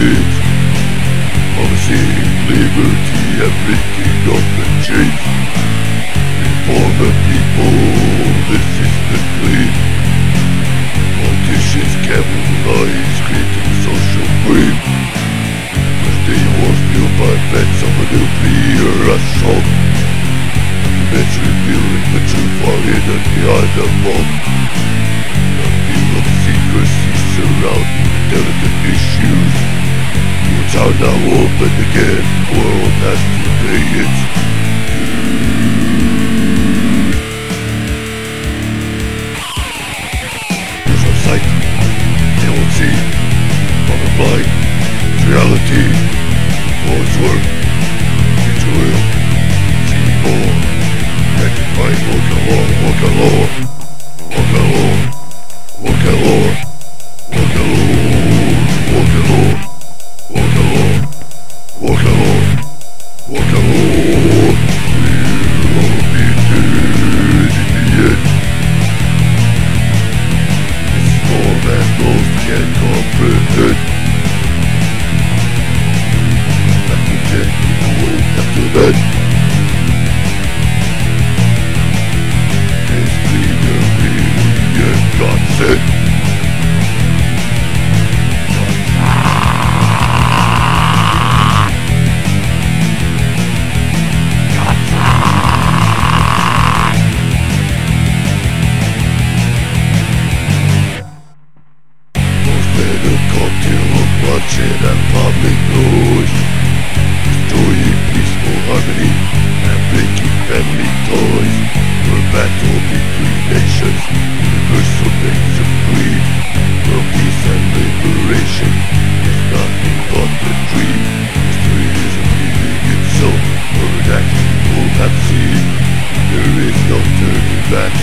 kids, promising liberty and breaking up the chains. For the people, this is the clean. Politicians capitalize, creating social greed. First day was fueled by bets of a nuclear assault. Documents revealing the truth while hidden behind the vault. A feel of secrecy surrounding delicate issues. Courts are now open again, the world has to pay its dues. There's no sight, they won't see. Bottom line, it's reality. Boys work, it's real. See more, connected by walk alone, walk alone. Walk alone, walk alone, walk alone, walk alone, walk alone, walk alone, walk alone. We'll all be dead in the end. It's more than most can comprehend. That will get people after that. It's cleaner, really, and God said. Bloodshed and public noise, destroying peaceful harmony and breaking family ties. A battle between nations, universal things of greed. World peace and liberation is nothing but a dream. History is repeating itself, or an act people have seen. There is no turning back.